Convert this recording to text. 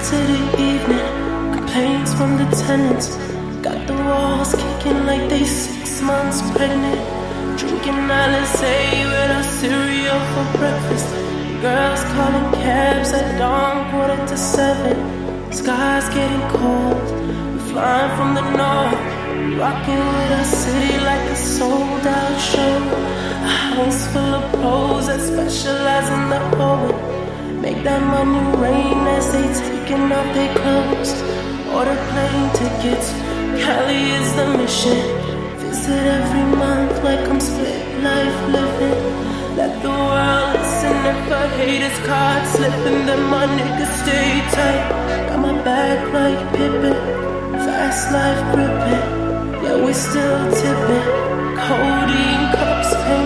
to the evening. Complaints from the tenants. Got the walls kicking like they 6 months pregnant. Drinking Alizé with our cereal for breakfast. Girls calling cabs at dawn, 6:45. Sky's getting cold. We're flying from the north. Rocking with our city like a sold-out show. A house full of pros that specialize in the poet. Make that money rain as they taking off their clothes. Order plane tickets, Cali is the mission. Visit every month like I'm split life living. Let the world listen if I hate his card slipping. Then my niggas stay tight. Got my back like Pippin. Fast life gripping. Yeah, we still tipping. Codeine cups, pain